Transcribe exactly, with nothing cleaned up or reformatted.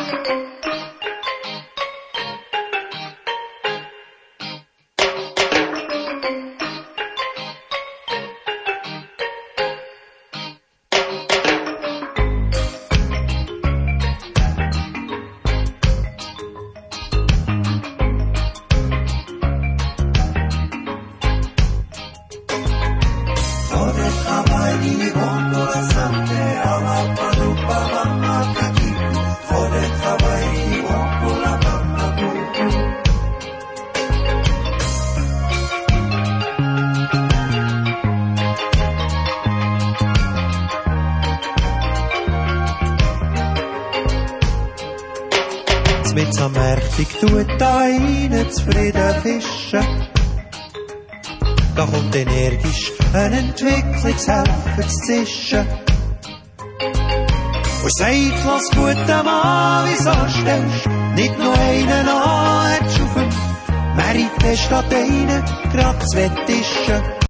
Mit so mächtig tut da rein zufrieden fischen. Da kommt energisch ein Entwicklungshelfer zu zischen. Und sagt, lass guten Mann, wieso stellst nicht noch einen an, hättest auf dem Merit statt einen grad zwei Tischen.